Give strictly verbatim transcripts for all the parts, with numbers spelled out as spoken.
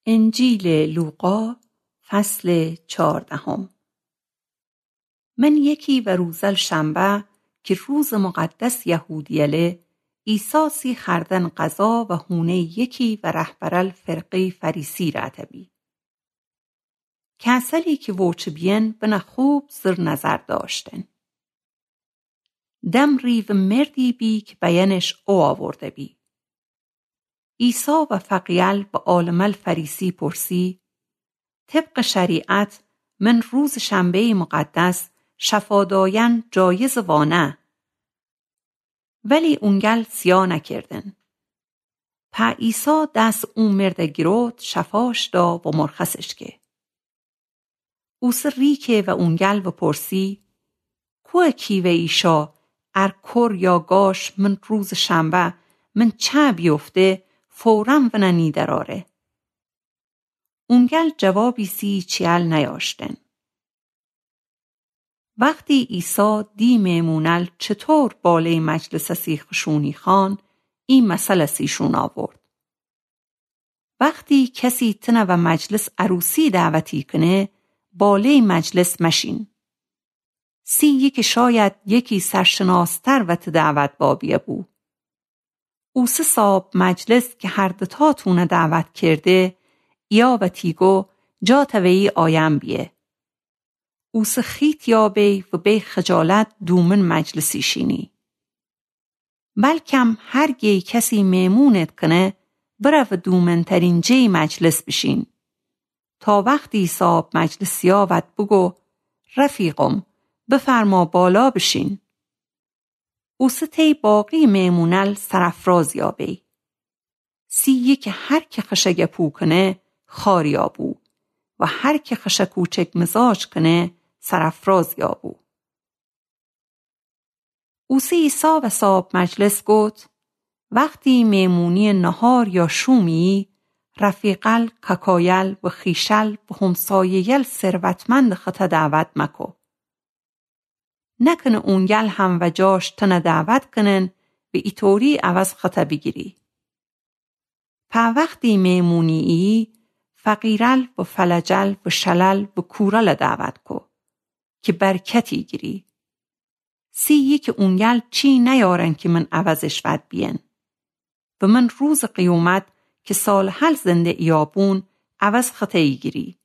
انجیل لوقا فصل چهاردهم. من یکی و روزل شنبه که روز مقدس یهودیله ایساسی خردن قضا و هونه یکی و رهبرل فرقه فریسی رعتبی. کسلی که وچ بین بنا خوب زر نظر داشتن. دم ریو مردی بی که بیانش او آورده بی. عیسی و فقیل به عالم فریسی پرسی طبق شریعت من روز شنبه مقدس شفاداین جایز وانه، ولی اونگل سیا نکردن. پا عیسی دست اون مرد گروت شفاش دا و مرخصش که. اوس ریکه و اونگل و پرسی کوه کیوه ایشا ار کر یا گاش من روز شنبه من چه بیفته فوراً و ننیدراره. اونگل جوابی سی چیل نیاشتن. وقتی عیسی دی میمونل چطور بالای مجلس سیخشونی خان این مسئله سیشون آورد. وقتی کسی تنه و مجلس عروسی دعوتی کنه بالای مجلس مشین. سی یک شاید یکی سرشناستر و دعوت بابیه بو. او سه صاحب مجلس که هر دتاتونه دعوت کرده یا و تیگو جا توی آیم بیه. او سه خیت یا بی و بی خجالت دومن مجلسی شینی. بلکم هر گی کسی میمونت کنه بره و دومن ترین جی مجلس بشین. تا وقتی صاحب مجلس یاوت بگو رفیقم بفرما بالا بشین. او ستی باقی میمونل سرفراز یابی. سی یک هر که خشگ پو کنه خار یابو و هر که خشگ کوچک مزاج کنه سرفراز یابو. او سی عیسی و صاحب مجلس گفت وقتی میمونی نهار یا شومی رفیقل ککایل و خیشل و همسایه‌یل ثروتمند خط دعوت مکو. نکنه اونگل هم و جاش تنه دعوت کنن به ایطوری عوض خطا بگیری. پا وقتی میمونی ای فقیرل و فلجل و شلل و کورل دعوت کو که برکتی گیری. سی یک اونگل چی نیارن که من عوضش ود بین. و من روز قیامت که سال حل زنده ایابون عوض خطایی گیری.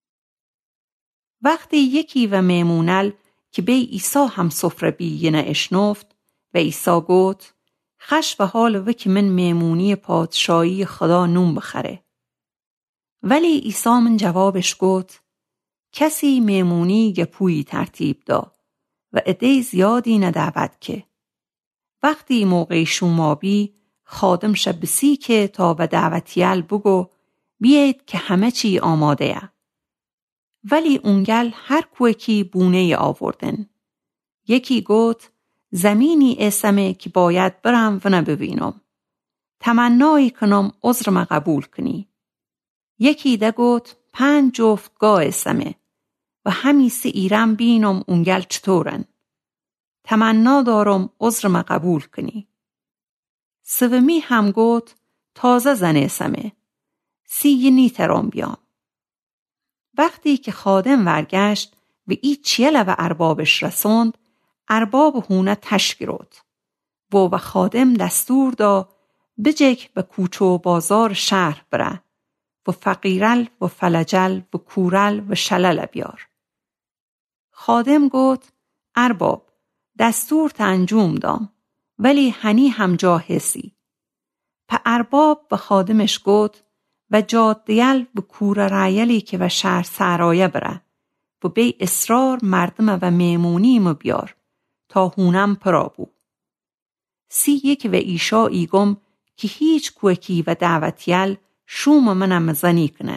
وقتی یکی و میمونل که بی عیسی هم سفره بی ینه اشنفت و عیسی گوت خش و حال و که من میمونی پادشاهی خدا نوم بخره. ولی عیسی من جوابش گوت کسی میمونی گپویی ترتیب دا و عده زیادی ندعوت که. وقتی موقع شما بی خادم شبسی که تا به دعوتیل بگو بیاید که همه چی آماده یه. ولی اونگل هر کوکی بونه آوردن. یکی گوت زمینی اسمه که باید برم و نببینم. تمنایی کنم عذرم قبول کنی. یکی ده گوت پنج جفتگاه اسمه و همی سی ایرم بینم اونگل چطورن. تمنا دارم عذرم قبول کنی. سومی هم گوت تازه زن اسمه. سی یه نیترم بیام. وقتی که خادم ورگشت و ای چیله و اربابش رسوند ارباب هونه تشگیروت و و خادم دستور دا بجک به کوچه و بازار شهر بره و فقیرل و فلجل و کورل و شلل بیار. خادم گوت ارباب دستور تنجوم دام ولی هنی هم جاهسی. پا ارباب و خادمش گوت و جادیل و کور رایلی که و شهر سرایه بره و بی اصرار مردم و میمونیم بیار تا هونم پرابو. سی یک و ایشا ایگم که هیچ کوکی و دعوتیل شوم منم زنی کنن.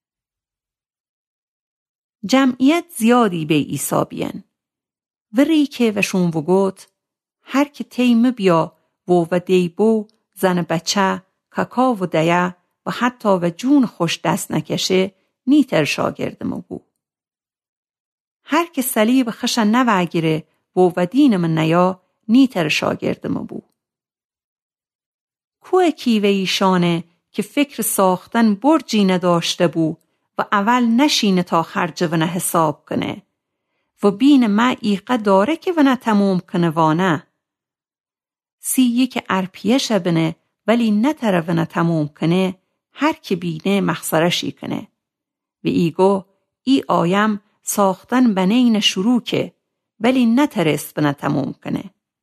جمعیت زیادی به عیسی بیان. وری که و شون و گوت هر که تیم بیا و و دیبو زن بچه ککا و دیا و حتی و جون خوش دست نکشه نیتر شاگردمو بو. هر که صلیب خشن نوگیره و و دین من نیا نیتر شاگردمو بو. کوه کیوه ایشانه که فکر ساختن برجی نداشته بو و اول نشینه تا خرج و نه حساب کنه و بین ما ایقه داره که و نه تموم کنه و نه. سی یک ارپیش بنه ولی نتره و نه تموم کنه هر که بینه مخسرشی کنه. و ایگو ای آیم ساختن بنین شروع که ولی نترست و نه تموم کنه.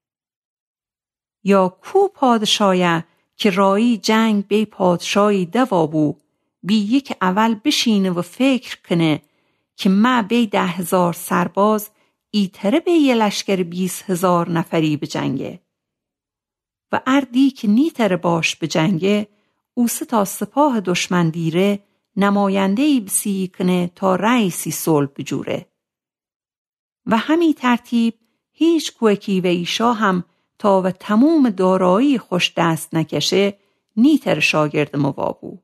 یا کو پادشایه که رایی جنگ بی پادشایی دوا بو بی یک اول بشینه و فکر کنه که ما بی ده هزار سرباز ایتره بی یه لشکر بیس هزار نفری به جنگه و اردی که نیتره باش به جنگه او سه تا سپاه دشمن دیره نمایندهی بسی کنه تا رئیسی صلح بجوره و همین ترتیب هیچ کوکی و ایشا هم تا و تموم دارایی خوش دست نکشه نیتر شاگرد موابو.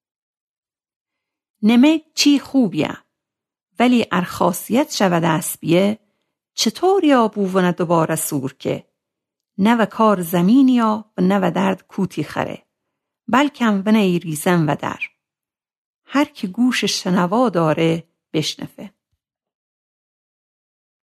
نمه چی خوبیه ولی ار خاصیت شود اسبیه چطور یا بوونه دوباره سور که نه و کار زمین یا و نه و درد کوتی خره بلکم و نه ریزن و در هر که گوش شنوا داره بشنفه.